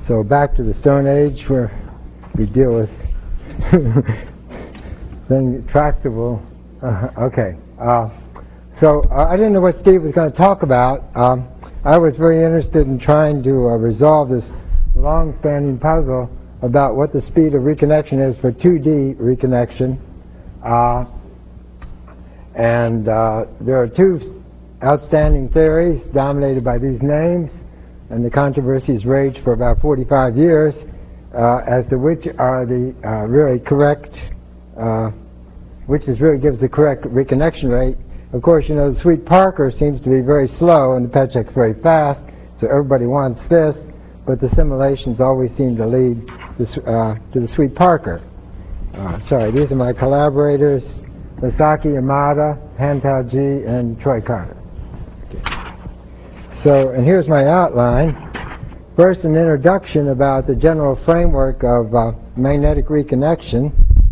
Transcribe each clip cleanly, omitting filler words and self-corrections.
So back to the Stone Age, where we deal with things tractable. Okay. So I didn't know what Steve was going to talk about. I was very interested in trying to resolve this long-standing puzzle about what the speed of reconnection is for 2D reconnection. And there are two outstanding theories dominated by these names, and the controversies raged for about 45 years as to which are the really correct, which really gives the correct reconnection rate. Of course, you know, the Sweet-Parker seems to be very slow and the Petchek's very fast, so everybody wants this, but the simulations always seem to lead to the Sweet-Parker. Sorry, these are my collaborators, Masaki Yamada, Han-Tao Ji, and Troy Carter. So, and here's my outline. First, an introduction about the general framework of magnetic reconnection.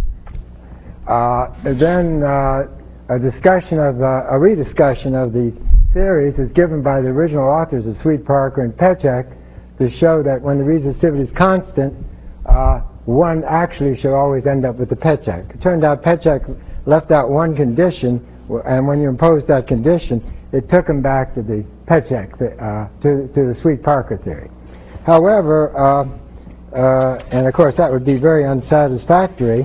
Then a rediscussion of the theories as given by the original authors of Sweet-Parker and Petchek to show that when the resistivity is constant, one actually should always end up with the Petchek. It turned out Petchek left out one condition, and when you imposed that condition, it took him back to the Petchek, to the Sweet-Parker theory. However, and of course that would be very unsatisfactory,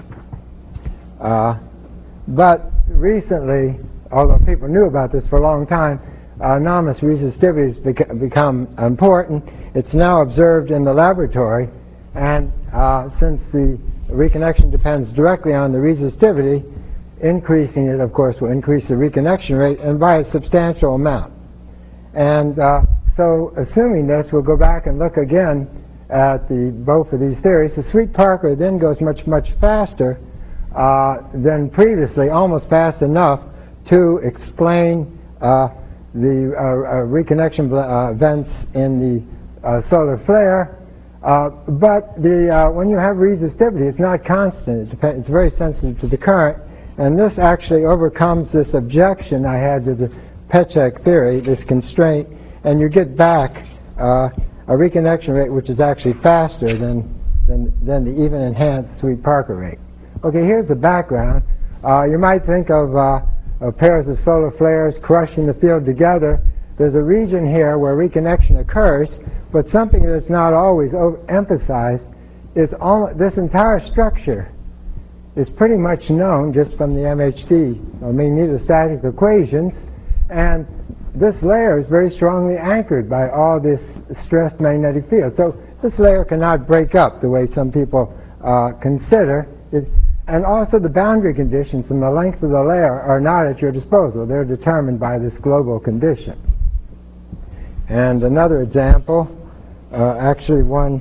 but recently, although people knew about this for a long time, anomalous resistivities become important. It's now observed in the laboratory, and since the reconnection depends directly on the resistivity, increasing it, of course, will increase the reconnection rate, and by a substantial amount. And so, assuming this, we'll go back and look again at both of these theories. The Sweet-Parker then goes much, much faster than previously, almost fast enough to explain the reconnection events in the solar flare. But when you have resistivity, it's not constant. It's very sensitive to the current. And this actually overcomes this objection I had to the Petchek theory, this constraint, and you get back a reconnection rate which is actually faster than the even enhanced Sweet-Parker rate. Okay, here's the background. You might think of pairs of solar flares crushing the field together. There's a region here where reconnection occurs, but something that's not always emphasized is this entire structure is pretty much known just from the MHD, magnetostatic equations, and this layer is very strongly anchored by all this stressed magnetic field. So this layer cannot break up the way some people consider. And also the boundary conditions and the length of the layer are not at your disposal. They're determined by this global condition. And another example, actually one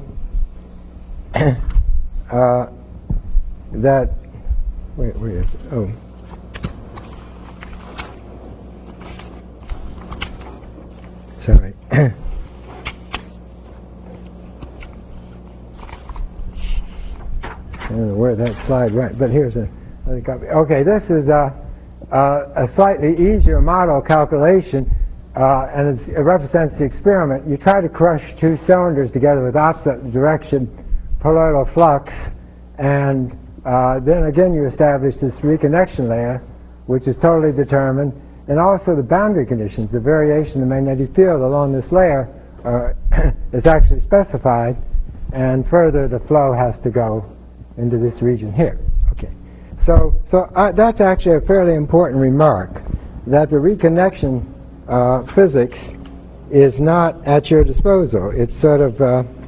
that, where is it? Oh. Sorry. I don't know where that slide went, but here's another copy. Okay, this is a slightly easier model calculation, and it represents the experiment. You try to crush two cylinders together with opposite direction colloidal flux, and then again you establish this reconnection layer, which is totally determined, and also the boundary conditions, the variation in the magnetic field along this layer is actually specified, and further the flow has to go into this region here. Okay, so that's actually a fairly important remark, that the reconnection physics is not at your disposal. It's sort of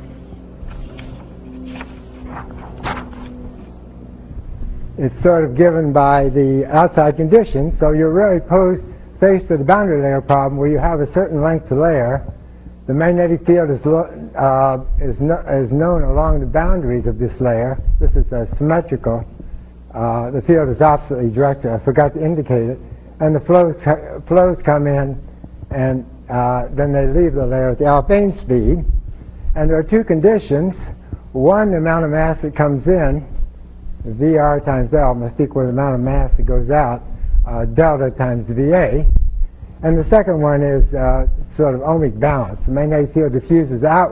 given by the outside conditions. So you're really faced with a boundary layer problem where you have a certain length of layer. The magnetic field is known along the boundaries of this layer. This is symmetrical. The field is oppositely directed. I forgot to indicate it. And the flows come in, and then they leave the layer at the Alfvén speed. And there are two conditions. One, the amount of mass that comes in, VR times L must equal the amount of mass that goes out, delta times VA. And the second one is sort of ohmic balance. The magnetic field diffuses outward,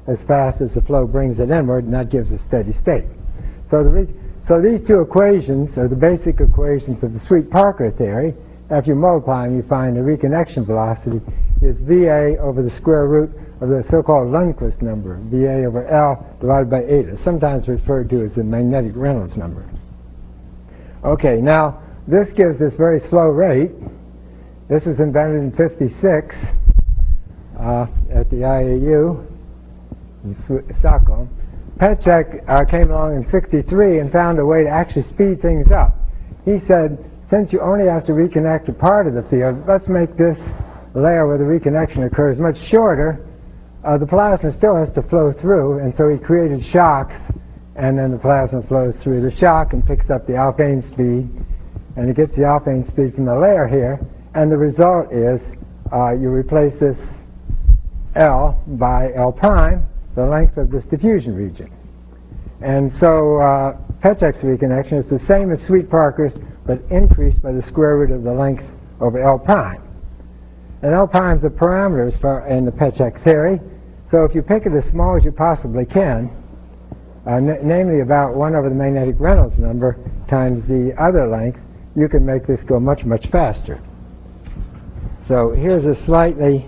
as fast as the flow brings it inward, and that gives a steady state. So these two equations are the basic equations of the Sweet-Parker theory. After you multiply them, you find the reconnection velocity is VA over the square root of the so-called Lundquist number, VA over L divided by eta, sometimes referred to as the magnetic Reynolds number. Okay, now this gives this very slow rate. This was invented in '56 at the IAU in Stockholm. Petschek came along in '63 and found a way to actually speed things up. He said, since you only have to reconnect a part of the field, let's make this layer where the reconnection occurs much shorter. The plasma still has to flow through, and so he created shocks, and then the plasma flows through the shock and picks up the Alfvén speed, and it gets the Alfvén speed from the layer here, and the result is you replace this L by L prime, the length of this diffusion region. And so Petschek's reconnection is the same as Sweet-Parker's, but increased by the square root of the length over L prime. And L prime is the parameters in the Petschek theory. So if you pick it as small as you possibly can, namely about 1 over the magnetic Reynolds number times the other length, you can make this go much, much faster. So here's a slightly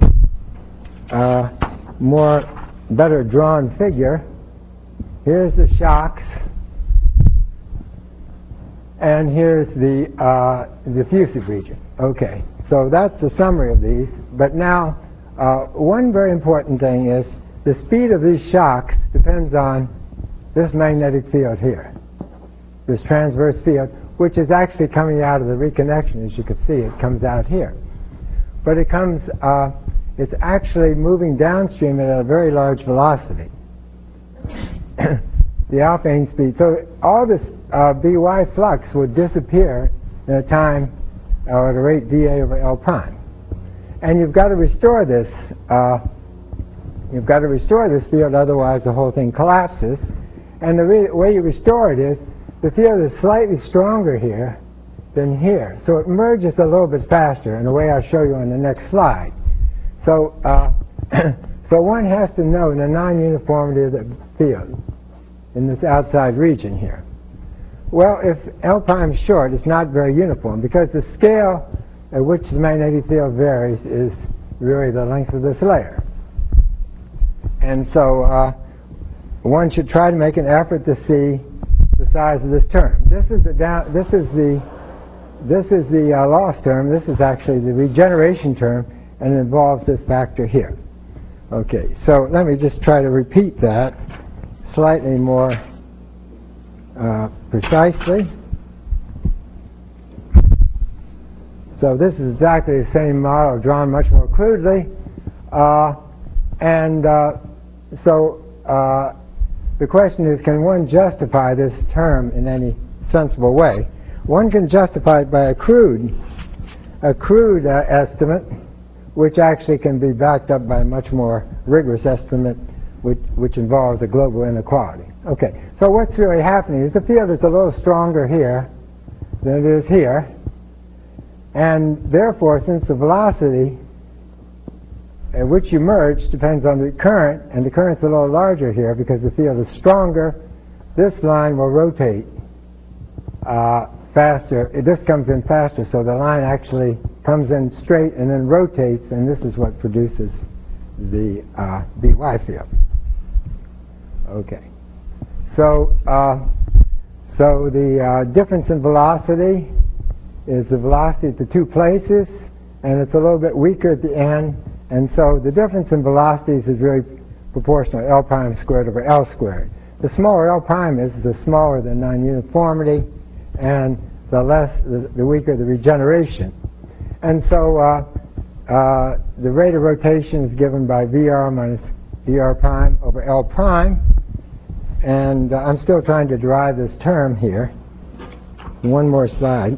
better drawn figure. Here's the shocks, and here's the diffusive region. Okay, so that's the summary of these. But now, one very important thing is the speed of these shocks depends on this magnetic field here, this transverse field, which is actually coming out of the reconnection. As you can see, it comes out here. But it comes, it's actually moving downstream at a very large velocity. The Alfvén speed. So all this By flux would disappear in a time or at a rate dA over L prime. And you've got to restore this. You've got to restore this field, otherwise the whole thing collapses. And the way you restore it is the field is slightly stronger here than here, so it merges a little bit faster in a way I'll show you on the next slide. So, so one has to know the non-uniformity of the field in this outside region here. Well, if L prime is short, it's not very uniform because the scale at which the magnetic field varies is really the length of this layer. And so one should try to make an effort to see the size of this term. This is the loss term. This is actually the regeneration term, and it involves this factor here. Okay, so let me just try to repeat that slightly more precisely. So this is exactly the same model drawn much more crudely. The question is, can one justify this term in any sensible way? One can justify it by a crude estimate, which actually can be backed up by a much more rigorous estimate, which involves a global inequality. Okay, so what's really happening is the field is a little stronger here than it is here, and therefore, since the velocity at which you merge depends on the current, and the current's a little larger here because the field is stronger, this line will rotate faster. This comes in faster, so the line actually comes in straight and then rotates, and this is what produces the By field. Okay. So, the difference in velocity is the velocity at the two places, and it's a little bit weaker at the end. And so the difference in velocities is really proportional L prime squared over L squared. The smaller L prime is, the smaller the non-uniformity, and the weaker the regeneration. And so the rate of rotation is given by VR minus dr prime over L prime. And I'm still trying to derive this term here. One more slide.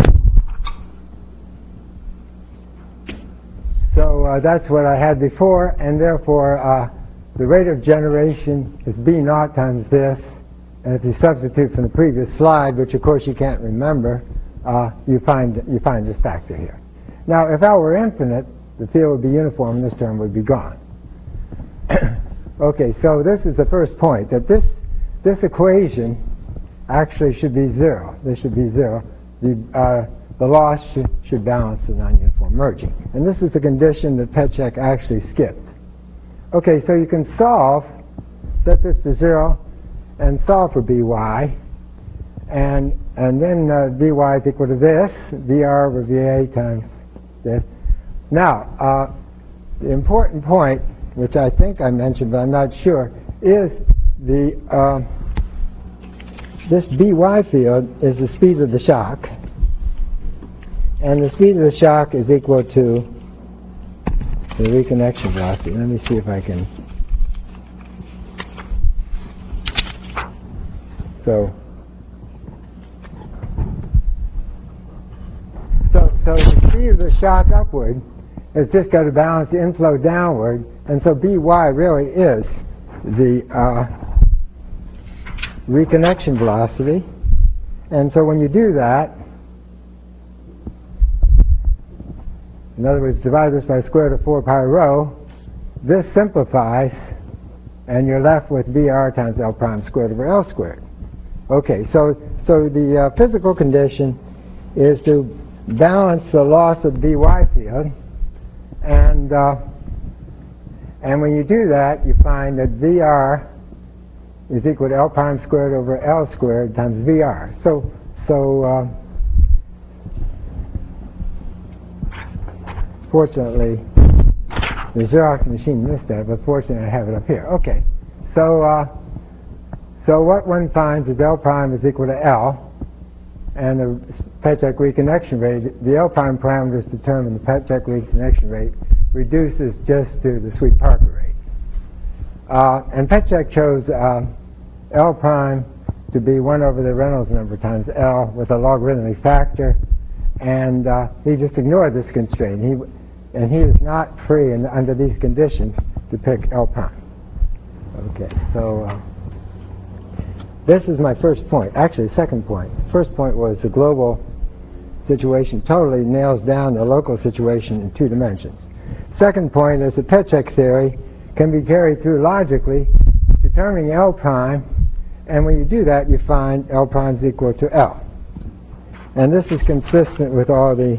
So that's what I had before, and therefore the rate of generation is B naught times this. And if you substitute from the previous slide, which of course you can't remember, you find this factor here. Now, if L were infinite, the field would be uniform, and this term would be gone. Okay, so this is the first point, that this equation actually should be 0. This should be 0. The loss should balance the non-uniform merging. And this is the condition that Petschek actually skipped. Okay, so you can set this to 0, and solve for By. And then By is equal to this, VR over VA times this. Now, the important point, which I think I mentioned, but I'm not sure, is this By field is the speed of the shock. And the speed of the shock is equal to the reconnection velocity. Let me see if I can. So the speed of the shock upward has just got to balance the inflow downward, and so By really is the reconnection velocity. And so when you do that, in other words, divide this by square root of 4 pi rho, this simplifies, and you're left with VR times L prime squared over L squared. Okay, so the physical condition is to balance the loss of the By field, and when you do that, you find that VR is equal to L prime squared over L squared times VR. So fortunately, the Xerox machine missed that, but fortunately I have it up here. Okay, so what one finds is L prime is equal to L, and the Petschek reconnection rate, the L prime parameters determine the Petschek reconnection rate reduces just to the Sweet-Parker rate. And Petschek chose L prime to be 1 over the Reynolds number times L with a logarithmic factor, and he just ignored this constraint. He is not free under these conditions to pick L prime. Okay, so this is my first point. Actually, the second point. First point was the global situation totally nails down the local situation in 2 dimensions. Second point is the Petschek theory can be carried through logically, determining L prime, and when you do that, you find L prime is equal to L. And this is consistent with all the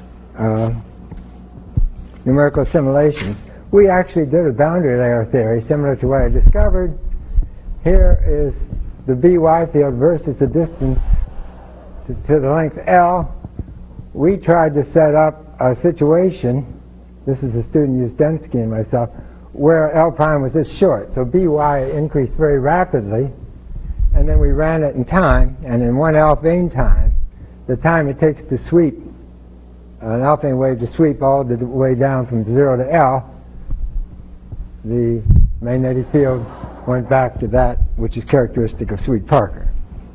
numerical assimilations. We actually did a boundary layer theory similar to what I discovered. Here is the By field versus the distance to the length L. We tried to set up a situation, this is a student Uzdensky and myself, where L prime was this short. So By increased very rapidly, and then we ran it in time, and in 1 Alfvén time, the time it takes to sweep an Alfvén wave to sweep all the way down from 0 to L, the magnetic field went back to that which is characteristic of Sweet-Parker.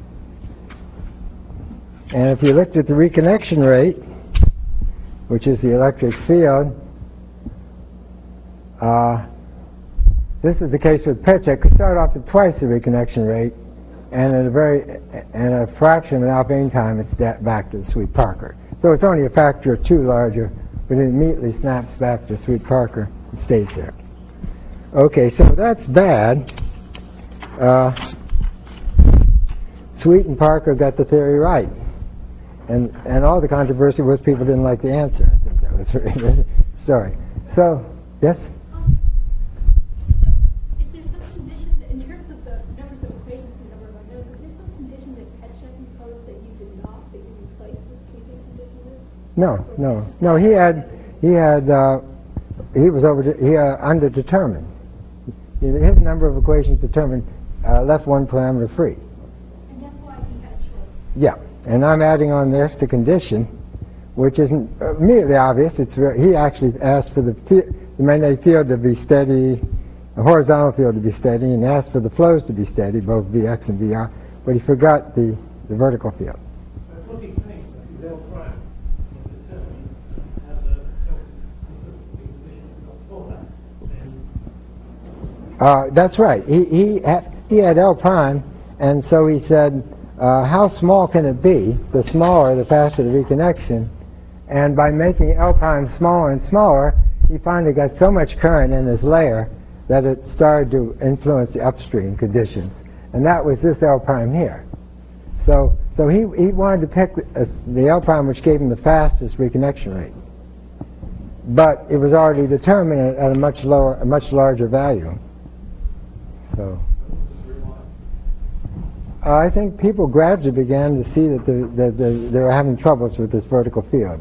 And if you looked at the reconnection rate, which is the electric field, this is the case with Petschek. Could start off at twice the reconnection rate, and in a fraction of an Alfvén time, it's back to the Sweet-Parker. So it's only a factor of 2 larger, but it immediately snaps back to Sweet-Parker and stays there. Okay, so that's bad. Sweet and Parker got the theory right, and all the controversy was people didn't like the answer. I think that was the story. So, yes. No. He was underdetermined. His number of equations determined left one parameter free. And that's why he had choice. Yeah, and I'm adding on this the condition, which isn't immediately obvious. He actually asked for the magnetic field to be steady, the horizontal field to be steady, and asked for the flows to be steady, both Vx and Vr, but he forgot the vertical field. That's right. He had L prime, and so he said, how small can it be? The smaller, the faster the reconnection. And by making L prime smaller and smaller, he finally got so much current in his layer that it started to influence the upstream conditions, and that was this L prime here. So he wanted to pick the L prime which gave him the fastest reconnection rate, but it was already determined at a much larger value. So I think people gradually began to see that they were having troubles with this vertical field.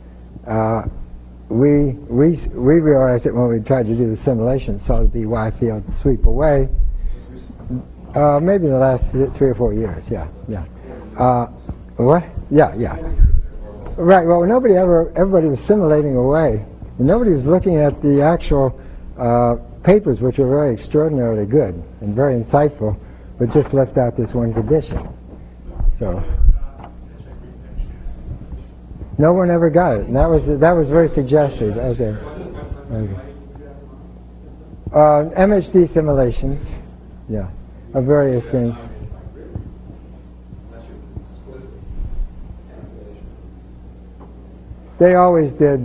We realized it when we tried to do the simulation, saw the BY field sweep away. Maybe in the last 3 or 4 years, yeah. What? Yeah. Right, well, everybody was simulating away. Nobody was looking at the actual papers, which were very extraordinarily good and very insightful, but just left out this one condition. So no one ever got it, and that was very suggestive. Okay. MHD simulations, yeah, of various things. They always did.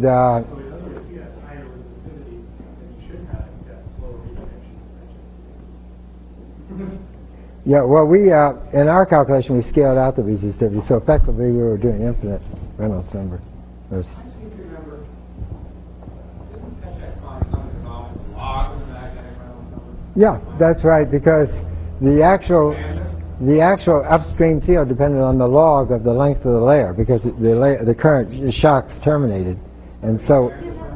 Yeah, well, we in our calculation we scaled out the resistivity, so effectively we were doing infinite Reynolds number. Yeah, that's right, because the actual upstream field depended on the log of the length of the layer, because the current, the shocks terminated, and so.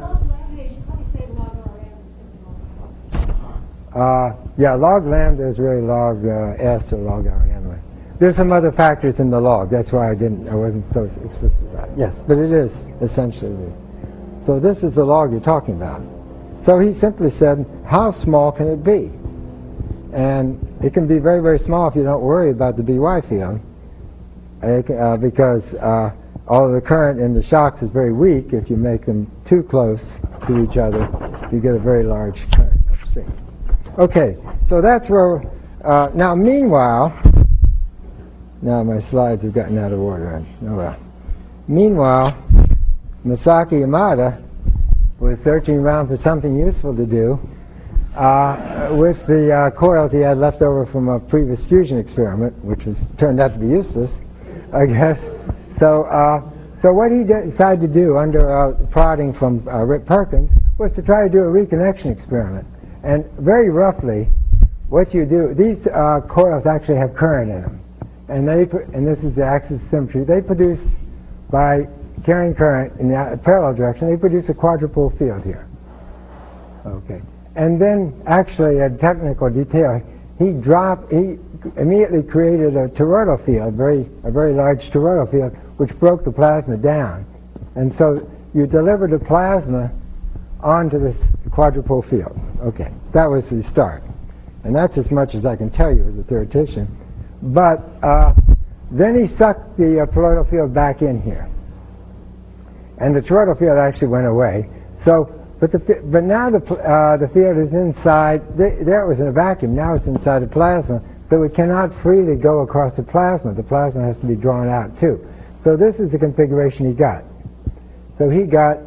Yeah, log lambda is really log S or log R anyway. There's some other factors in the log. That's why I wasn't so explicit about it. Yes, but it is essentially. So this is the log you're talking about. So he simply said, how small can it be? And it can be very, very small if you don't worry about the BY field, because all of the current in the shocks is very weak. If you make them too close to each other, you get a very large current upstream. Okay, so that's where, now meanwhile, now my slides have gotten out of order. Oh well. Meanwhile, Masaki Yamada was searching around for something useful to do with the coils he had left over from a previous fusion experiment, which turned out to be useless, I guess. So what he decided to do under prodding from Rip Perkins was to try to do a reconnection experiment. And very roughly, what you do, these coils actually have current in them, and this is the axis of symmetry. They produce, by carrying current in the parallel direction, they produce a quadrupole field here. Okay, and then actually, a technical detail, he immediately created a toroidal field, a very large toroidal field, which broke the plasma down, and so you deliver the plasma onto this quadrupole field. Okay, that was the start, and that's as much as I can tell you as a theoretician. But then he sucked the toroidal field back in here, and the toroidal field actually went away. So, but now the field is inside. There it was in a vacuum. Now it's inside the plasma, so it cannot freely go across the plasma. The plasma has to be drawn out too. So this is the configuration he got. So he got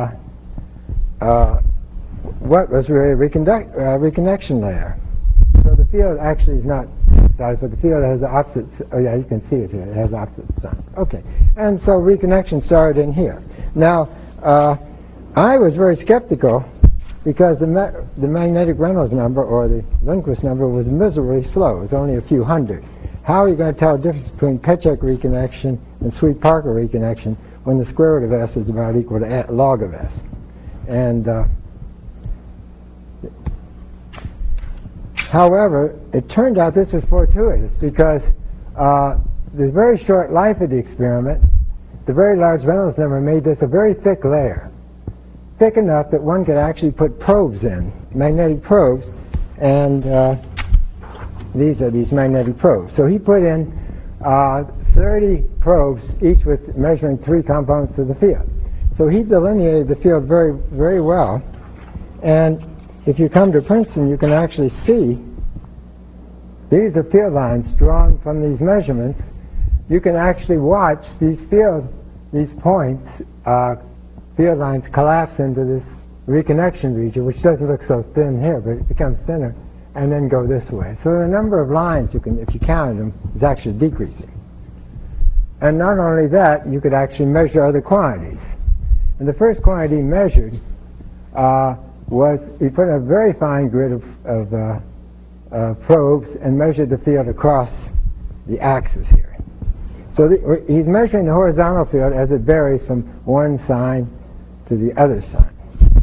what was really a reconnection layer. So the field actually is not inside, but the field has the opposite. Oh yeah, you can see it here. It has opposite sign. Okay, and so reconnection started in here. Now, I was very skeptical because the magnetic Reynolds number or the Lindquist number was miserably slow. It was only a few hundred. How are you going to tell the difference between Pechek reconnection and Sweet-Parker reconnection when the square root of S is about equal to log of S? And however, it turned out this was fortuitous because the very short life of the experiment, the very large Reynolds number made this a very thick layer, thick enough that one could actually put probes in, magnetic probes, and these are these magnetic probes. So he put in 30 probes, each with measuring 3 components of the field. So he delineated the field very, very well. And if you come to Princeton, you can actually see these are field lines drawn from these measurements. You can actually watch these points, field lines collapse into this reconnection region, which doesn't look so thin here, but it becomes thinner, and then go this way. So the number of lines you can, if you counted them, is actually decreasing. And not only that, you could actually measure other quantities. And the first quantity measured was, we put a very fine grid of probes and measured the field across the axis here. So he's measuring the horizontal field as it varies from one sign to the other sign.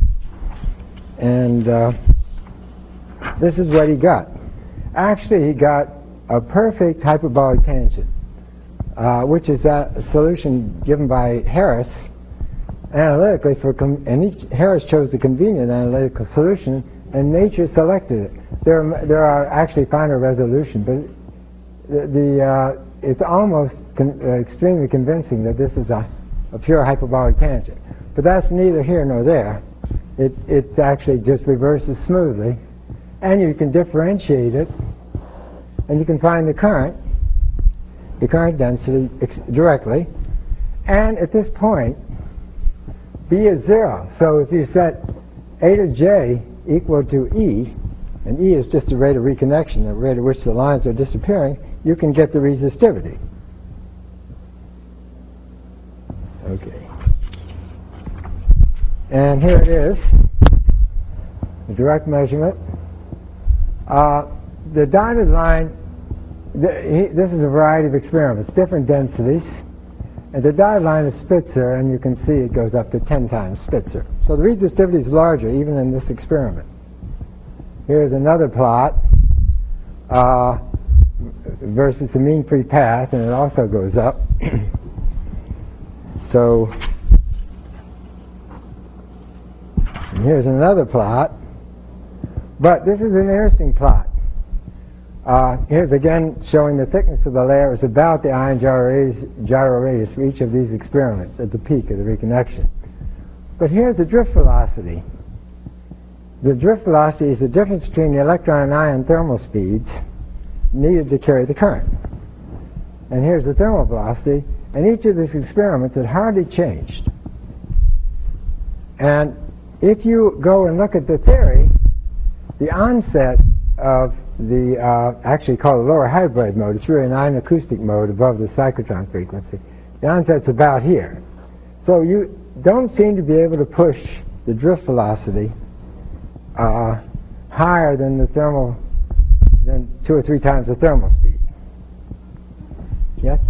And this is what he got. Actually, he got a perfect hyperbolic tangent, which is a solution given by Harris analytically Harris chose the convenient analytical solution, and nature selected it. There are actually finer resolution, but it's almost extremely convincing that this is a pure hyperbolic tangent. But that's neither here nor there. It actually just reverses smoothly, and you can differentiate it, and you can find the current density directly. And at this point, B is 0. So if you set A to J equal to E, and E is just the rate of reconnection, the rate at which the lines are disappearing, you can get the resistivity. Okay. And here it is, the direct measurement. The dotted line, this is a variety of experiments, different densities. And the dotted line is Spitzer, and you can see it goes up to 10 times Spitzer. So the resistivity is larger even in this experiment. Here's another plot versus the mean free path, and it also goes up. So and here's another plot. But this is an interesting plot. Here's again showing the thickness of the layer is about the ion gyro radius for each of these experiments at the peak of the reconnection. But here's the drift velocity. The drift velocity is the difference between the electron and ion thermal speeds needed to carry the current. And here's the thermal velocity, and each of these experiments had hardly changed. And if you go and look at the theory, the onset of the actually called the lower hybrid mode, it's really an ion acoustic mode above the cyclotron frequency. The onset's about here. So you don't seem to be able to push the drift velocity higher than the thermal, than 2 or 3 times the thermal speed. Yes?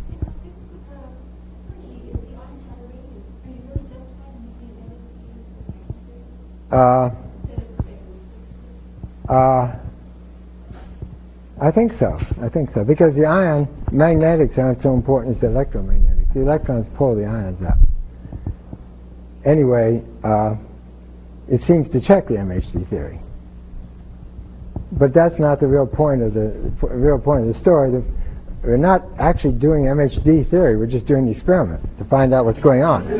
I think so. I think so. Because the ion magnetics aren't so important as the electromagnetics. The electrons pull the ions up. Anyway, it seems to check the MHD theory. But that's not the real point of the story. We're not actually doing MHD theory. We're just doing the experiment to find out what's going on.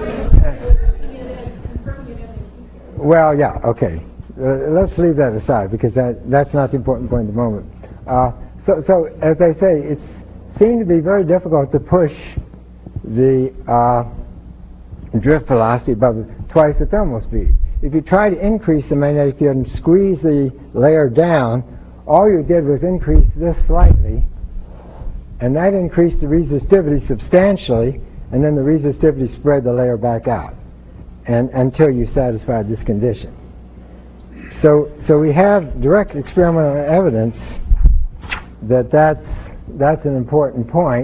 Well, yeah, okay. Let's leave that aside because that's not the important point at the moment. So as I say, it seemed to be very difficult to push the drift velocity above twice the thermal speed. If you try to increase the magnetic field and squeeze the layer down, all you did was increase this slightly, and that increased the resistivity substantially, and then the resistivity spread the layer back out, and until you satisfied this condition. So we have direct experimental evidence that that's an important point,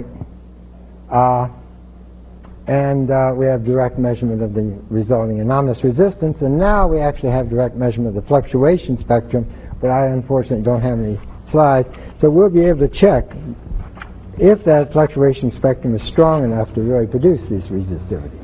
and we have direct measurement of the resulting anomalous resistance, and now we actually have direct measurement of the fluctuation spectrum, but I unfortunately don't have any slides, so we'll be able to check if that fluctuation spectrum is strong enough to really produce this resistivity.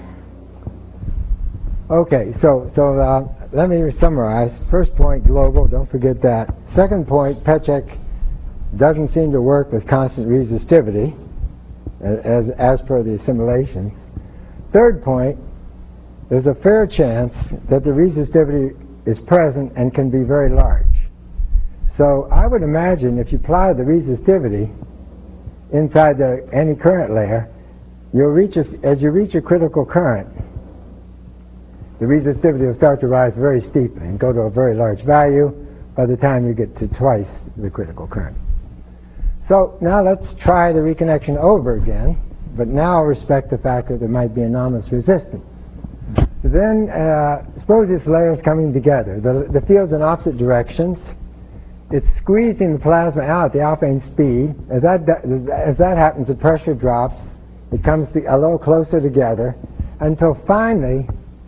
Okay, so let me summarize. First point, global, don't forget that. Second point, Pecek doesn't seem to work with constant resistivity as per the assimilations. Third point, there's a fair chance that the resistivity is present and can be very large. So I would imagine if you apply the resistivity inside the any current layer, you'll reach as you reach a critical current, the resistivity will start to rise very steeply and go to a very large value by the time you get to twice the critical current. So now let's try the reconnection over again, but now respect the fact that there might be anomalous resistance. So then suppose this layer is coming together. The field's in opposite directions. It's squeezing the plasma out at the alphane speed. As that happens, the pressure drops. It comes a little closer together until finally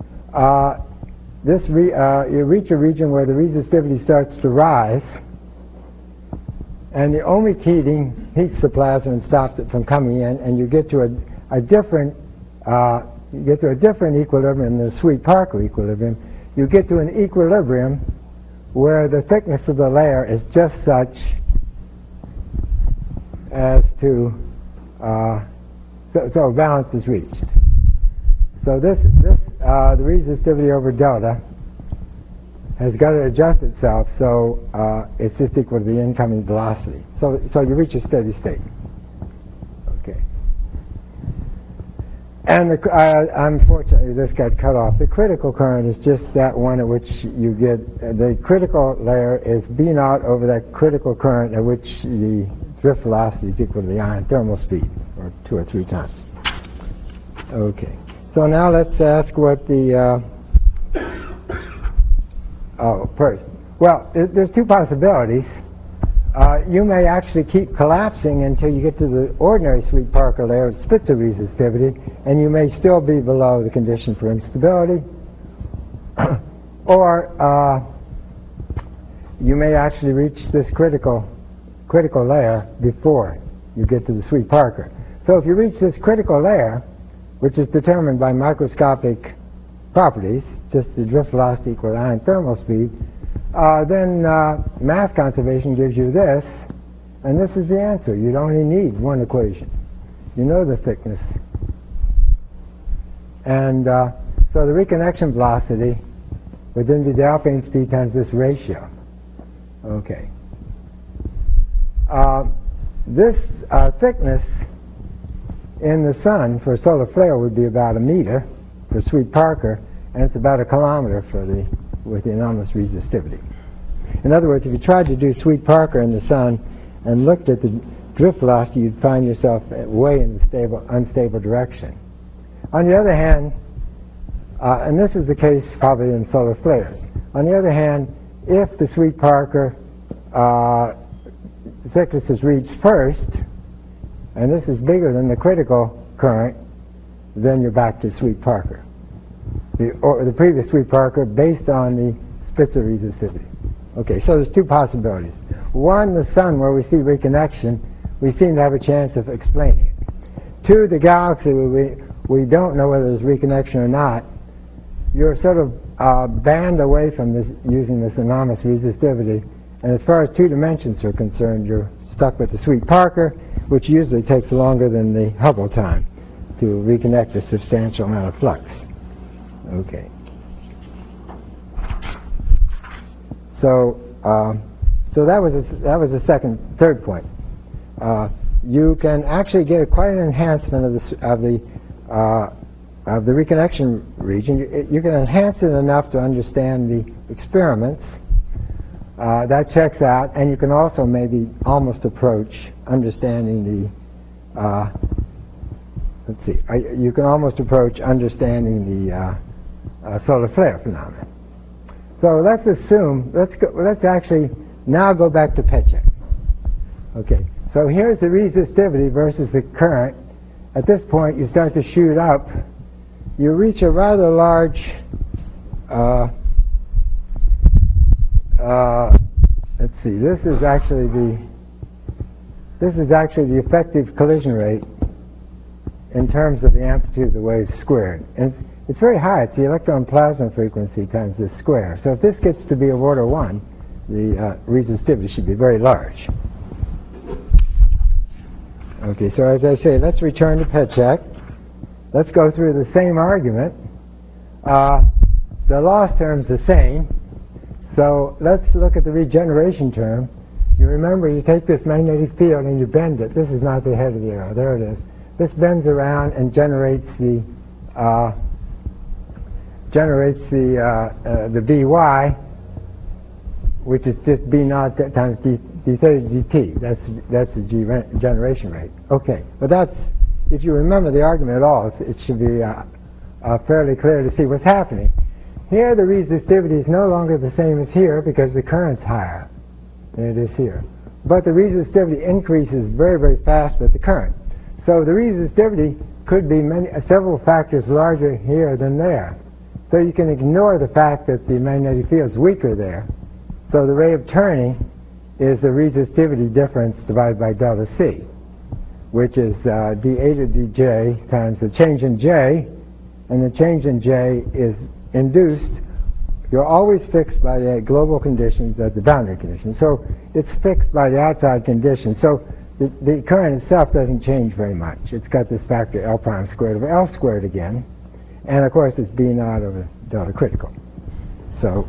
you reach a region where the resistivity starts to rise, and the ohmic heating heats the plasma and stops it from coming in, and you get to a different equilibrium than the Sweet-Parker equilibrium. You get to an equilibrium where the thickness of the layer is just such as to so balance is reached. So the resistivity over delta has got to adjust itself so it's just equal to the incoming velocity. So you reach a steady state. Okay. And unfortunately, this got cut off. The critical current is just that one at which you get the critical layer is B naught over that critical current at which the drift velocity is equal to the ion thermal speed, or 2 or 3 times. Okay. So now let's ask what the first. Well, there's 2 possibilities. You may actually keep collapsing until you get to the ordinary Sweet-Parker layer with Spitzer resistivity, and you may still be below the condition for instability. Or you may actually reach this critical layer before you get to the Sweet-Parker. So if you reach this critical layer, which is determined by microscopic properties, just the drift velocity equal to ion thermal speed, then mass conservation gives you this, and this is the answer. You'd only need one equation. You know the thickness. And so the reconnection velocity would then be the alphane speed times this ratio. Okay. This thickness in the sun for a solar flare would be about 1 meter for Sweet-Parker, and it's about 1 kilometer with the anomalous resistivity. In other words, if you tried to do Sweet-Parker in the sun and looked at the drift velocity, you'd find yourself way in the unstable direction. On the other hand, and this is the case probably in solar flares, on the other hand, if the Sweet-Parker thickness is reached first, and this is bigger than the critical current, then you're back to Sweet-Parker. The previous Sweet-Parker based on the Spitzer resistivity. Okay, so there's 2 possibilities. One, the sun, where we see reconnection, we seem to have a chance of explaining it. 2, the galaxy, where we don't know whether there's reconnection or not. You're sort of banned away from this using this anomalous resistivity, and as far as 2 dimensions are concerned, you're stuck with the Sweet-Parker, which usually takes longer than the Hubble time to reconnect a substantial amount of flux. Okay. So that was the third point. You can actually get quite an enhancement of the reconnection region. You can enhance it enough to understand the experiments. That checks out, and you can also maybe almost approach understanding the. Let's see. You can almost approach understanding the solar flare phenomenon. So let's assume. Let's actually now go back to Petchak. Okay. So here's the resistivity versus the current. At this point, you start to shoot up. You reach a rather large. Let's see. This is actually the effective collision rate in terms of the amplitude of the wave squared. And it's very high. It's the electron plasma frequency times the square. So if this gets to be of order 1, the resistivity should be very large. Okay, so as I say, let's return to Petchak. Let's go through the same argument. The loss term's the same. So let's look at the regeneration term. You remember, you take this magnetic field and you bend it. This is not the head of the arrow. There it is. This bends around and generates the generates the By, which is just B naught times d theta dt. That's the generation rate. Okay, but that's, if you remember the argument at all, it should be fairly clear to see what's happening. Here the resistivity is no longer the same as here because the current's higher than it is here. But the resistivity increases very, very fast with the current. So the resistivity could be several factors larger here than there. So you can ignore the fact that the magnetic field is weaker there. So the rate of turning is the resistivity difference divided by delta C, which is dA to dJ times the change in J, and the change in J is induced. You're always fixed by the global conditions at the boundary conditions. So it's fixed by the outside conditions. So the current itself doesn't change very much. It's got this factor L prime squared over L squared again. And of course it's B naught over delta critical. So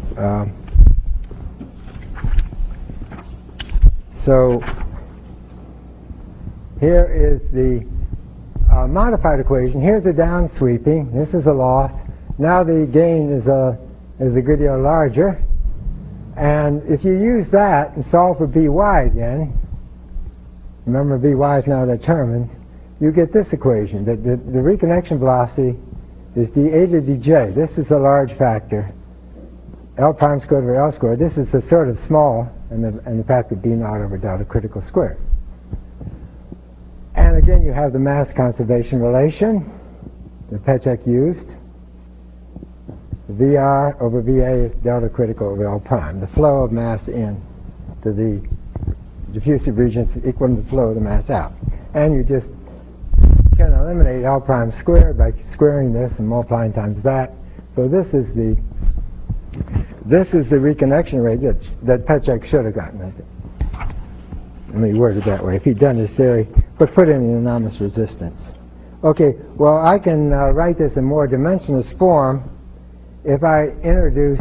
here is the modified equation. Here's the down sweeping. This is a loss. Now the gain is a good deal larger. And if you use that and solve for By again, remember By is now determined, you get this equation, that the reconnection velocity is dA to dJ. This is a large factor, L prime squared over L squared. This is the sort of small, and the factor B naught over delta critical squared. And again, you have the mass conservation relation that Petschek used. VR over VA is delta critical over L prime. The flow of mass in to the diffusive region is equal to the flow of the mass out. And you just can eliminate L prime squared by squaring this and multiplying times that. So this is the reconnection rate that Petschek should have gotten, I think. Let me word it that way. If he'd done his theory, but put in the enormous resistance. Okay, well, I can write this in more dimensionless form if I introduce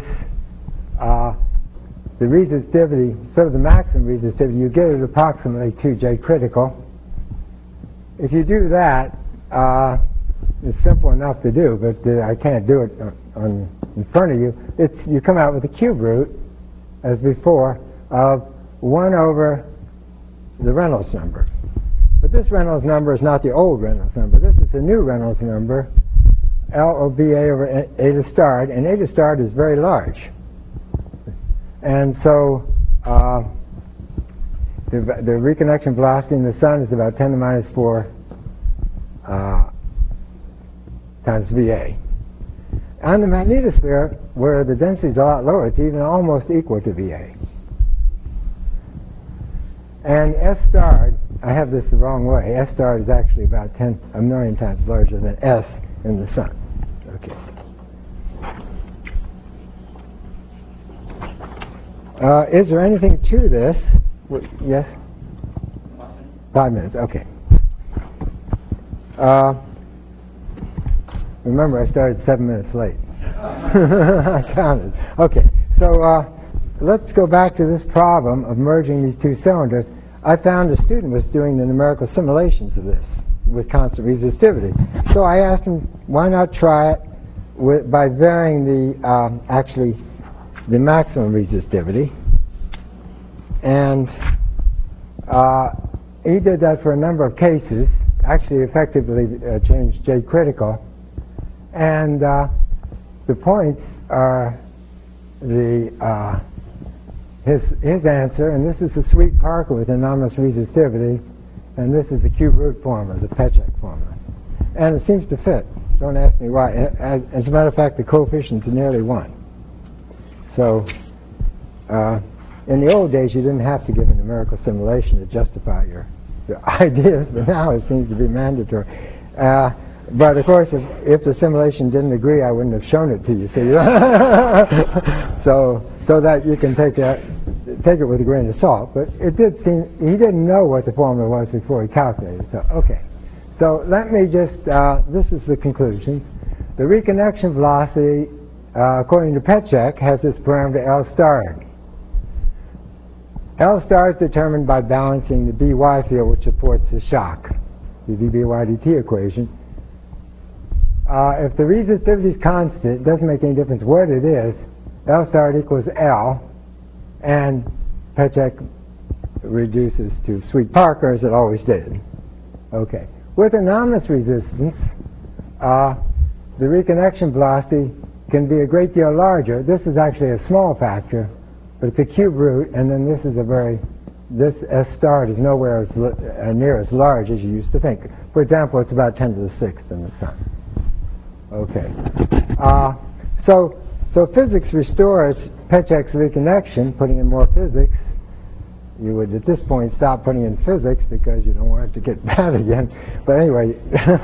the resistivity, sort of the maximum resistivity. You get it approximately 2J critical. If you do that, it's simple enough to do, but I can't do it in front of you. You come out with a cube root, as before, of 1 over the Reynolds number. But this Reynolds number is not the old Reynolds number. This is the new Reynolds number, L O B A over eta starred, and eta starred is very large. And so the reconnection velocity in the sun is about 10 to the minus 4 times VA. On the magnetosphere, where the density is a lot lower, it's even almost equal to VA. And S starred, I have this the wrong way. S starred is actually about 1 million times larger than S in the sun. Okay. Is there anything to this? Yes? 5 minutes. Okay. Remember, I started 7 minutes late. I counted. Okay. So let's go back to this problem of merging these two cylinders. I found a student was doing the numerical simulations of this with constant resistivity. So I asked him, why not try it by varying the maximum resistivity. And he did that for a number of cases, actually effectively changed J critical. And the points are his answer, and this is the Sweet-Parker with enormous resistivity, and this is the cube root formula, the Petschek formula. And it seems to fit. Don't ask me why. As a matter of fact, the coefficients are nearly 1. So in the old days, you didn't have to give a numerical simulation to justify your ideas, but now it seems to be mandatory. But of course, if the simulation didn't agree, I wouldn't have shown it to you. So that you can take it with a grain of salt. But it did seem he didn't know what the formula was before he calculated. So okay. So let me just. This is the conclusion. The reconnection velocity, according to Petschek, has this parameter L star. L star is determined by balancing the By field, which supports the shock, the dBy dt equation. if the resistivity is constant, it doesn't make any difference what it is. L star equals L, and Petchek reduces to sweet Parker as it always did. Okay. With anomalous resistance, the reconnection velocity can be a great deal larger. This is actually a small factor, but it's a cube root, and then this is this S star is nowhere as near as large as you used to think. For example, it's about 10 to the 6th in the sun. Okay. So physics restores Petchek's reconnection, putting in more physics. You would, at this point, stop putting in physics because you don't want it to get bad again. But anyway,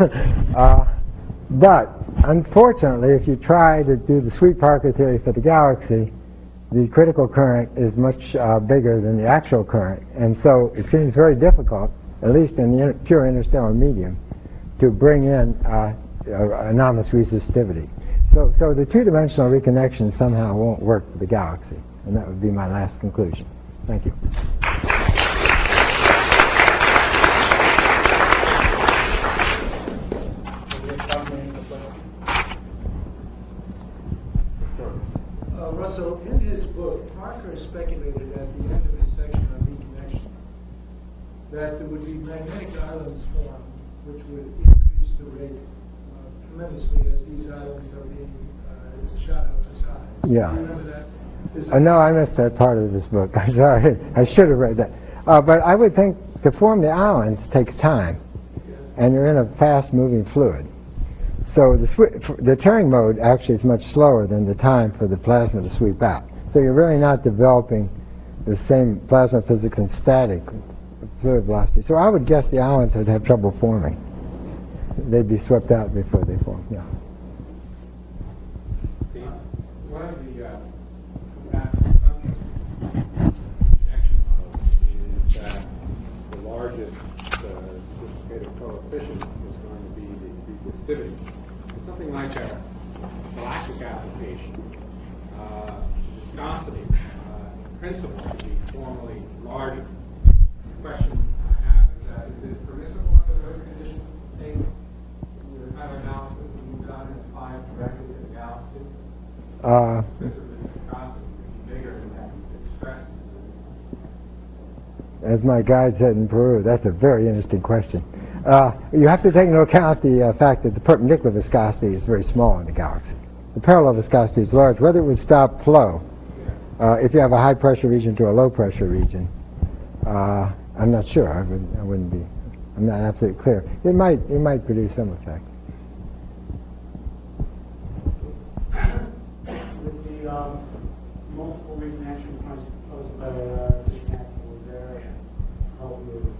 but unfortunately, if you try to do the sweet Parker theory for the galaxy, the critical current is much bigger than the actual current. And so it seems very difficult, at least in the pure interstellar medium, to bring in anomalous resistivity. So the two-dimensional reconnection somehow won't work for the galaxy. And that would be my last conclusion. Thank you. Russell, in his book, Parker speculated at the end of his section on reconnection that there would be magnetic islands formed, which would increase the rate tremendously as these islands are being shot out to size. Yeah. Do you remember that? No, I missed that part of this book. I'm sorry. I should have read that. But I would think to form the islands takes time, and you're in a fast-moving fluid. So the Turing mode actually is much slower than the time for the plasma to sweep out. So you're really not developing the same plasma physics and static fluid velocity. So I would guess the islands would have trouble forming. They'd be swept out before they form. Yeah. One of the connection models is that the largest dissipative coefficient is going to be the resistivity. Something like a galactic application, viscosity, in principle, would be formally larger. The question I have is it permissible under those conditions to take the kind of analysis that you've done and apply it directly to the galaxy? Because of the viscosity would be bigger than that expressed. As my guide said in Peru, that's a very interesting question. You have to take into account the fact that the perpendicular viscosity is very small in the galaxy. The parallel viscosity is large. Whether it would stop flow, if you have a high pressure region to a low pressure region, I'm not sure. I wouldn't be. I'm not absolutely clear. It might produce some effect. With the multiple reconnection points proposed by the international area, help you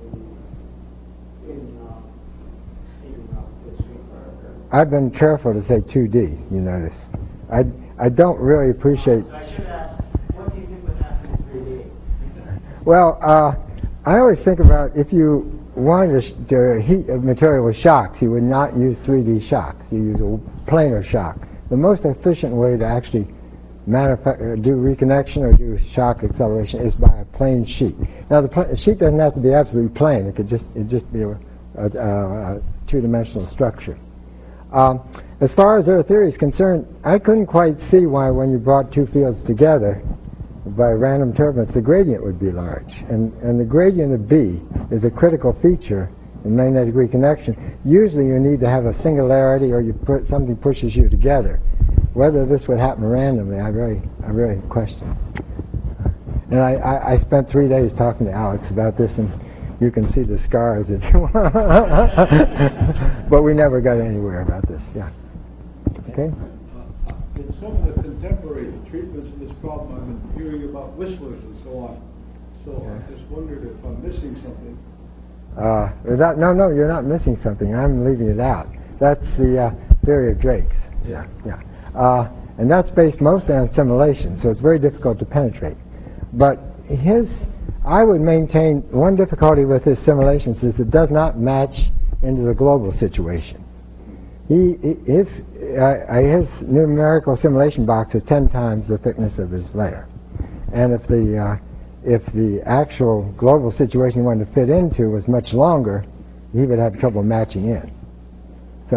in speeding up the sweet Parker. I've been careful to say 2D. You notice. I don't really appreciate. So I should ask, what do you think would happen in 3D? Well, I always think about if you wanted to heat a material with shocks, you would not use 3D shocks. You use a planar shock. The most efficient way to actually do reconnection or do shock acceleration is by a plane sheet. Now, the sheet doesn't have to be absolutely plane. It could just be a two-dimensional structure. As far as their theory is concerned, I couldn't quite see why when you brought two fields together by random turbulence, the gradient would be large. And the gradient of B is a critical feature in magnetic reconnection. Usually you need to have a singularity or something pushes you together. Whether this would happen randomly, I really question. And I spent 3 days talking to Alex about this, and you can see the scars if you want. But we never got anywhere about this. Yeah. Okay. In some of the contemporary treatments of this problem, I've been hearing about whistlers and so on. So I just wondered if I'm missing something. No, you're not missing something. I'm leaving it out. That's the theory of Drake's. Yeah. And that's based mostly on simulation, so it's very difficult to penetrate. But I would maintain one difficulty with his simulations is it does not match into the global situation. His numerical simulation box is 10 times the thickness of his layer. And if the actual global situation he wanted to fit into was much longer, he would have trouble matching in. So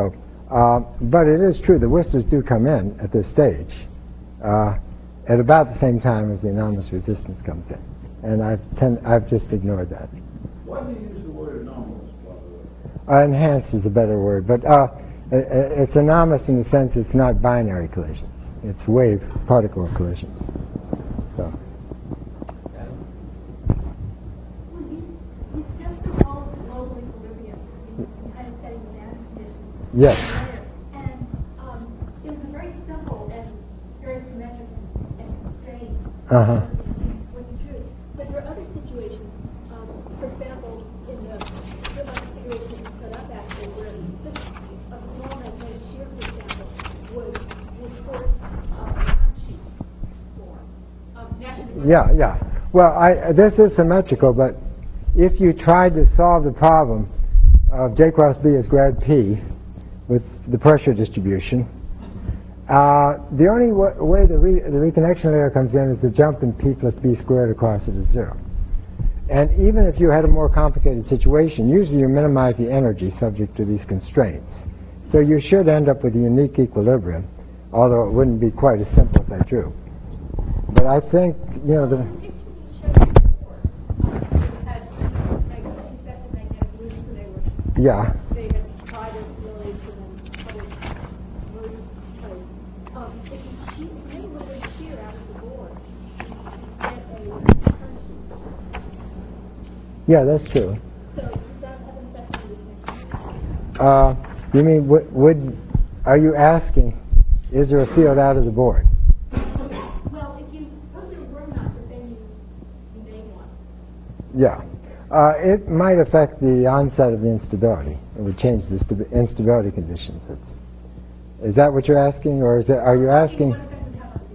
But it is true the Whistlers do come in at this stage at about the same time as the anomalous resistance comes in. And I've just ignored that. Why do you use the word anomalous, by the way? Enhanced is a better word, but it's anomalous in the sense it's not binary collisions. It's wave particle collisions. So. Well, you discussed the role of global equilibrium in kind of setting the mass conditions. Yes. And it was a very simple and very symmetric and constrained. Was true. But there are other situations, for example, in the real configuration set up actually, where just a small magnetic shear, for example, would force Nash form. Yeah. Well, this is symmetrical, but if you tried to solve the problem of J cross B is grad P with the pressure distribution, the only way the reconnection layer comes in is to jump in P plus B squared across it is 0. And even if you had a more complicated situation, usually you minimize the energy subject to these constraints. So you should end up with a unique equilibrium, although it wouldn't be quite as simple as I drew. But I think, yeah. They had tried to relate to them, if you shoot a little bit of shear out of the board, you get a current. Yeah, that's true. So does that have an effect on the reconnection? You mean, are you asking, is there a field out of the board? Well, if you suppose there were not, but then you made one. Yeah. It might affect the onset of the instability. It would change the instability conditions. Is that what you're asking, or are you asking? What effect would it have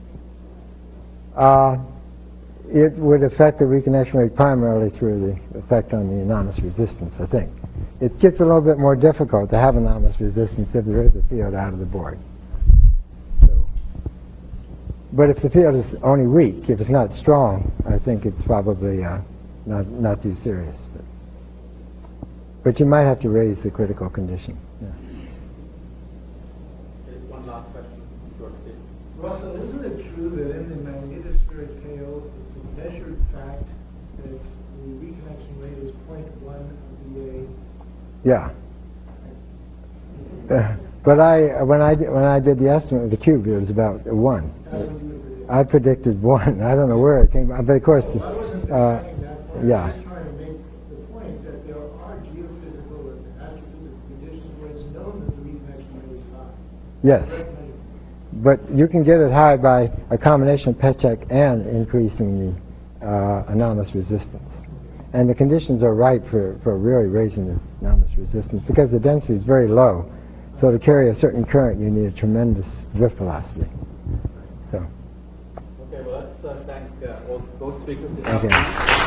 on the reconnection? It would affect the reconnection rate primarily through the effect on the anomalous resistance, I think. It gets a little bit more difficult to have anomalous resistance if there is a field out of the board. So, but if the field is only weak, if it's not strong, I think it's probably not too serious. But you might have to raise the critical condition. Yeah. There's one last question. Russell, isn't it true that in the magnetospheric tail, it's a measured fact that the reconnection rate is 0.1 of VA? Yeah. But when I did the estimate of the cube, it was about 1. That's what you would predict. I predicted 1. I don't know where it came from, but of course, Well, I wasn't attacking that point. yeah. I was trying to make the point that there are geophysical and astrophysical conditions where it's known that the reconnection rate is high. Yes. Correct measure. But you can get it high by a combination of pet check and increasing the anomalous resistance. And the conditions are right for really raising the anomalous resistance because the density is very low. So to carry a certain current, you need a tremendous drift velocity. So. Okay, well, let's thank both speakers. Okay.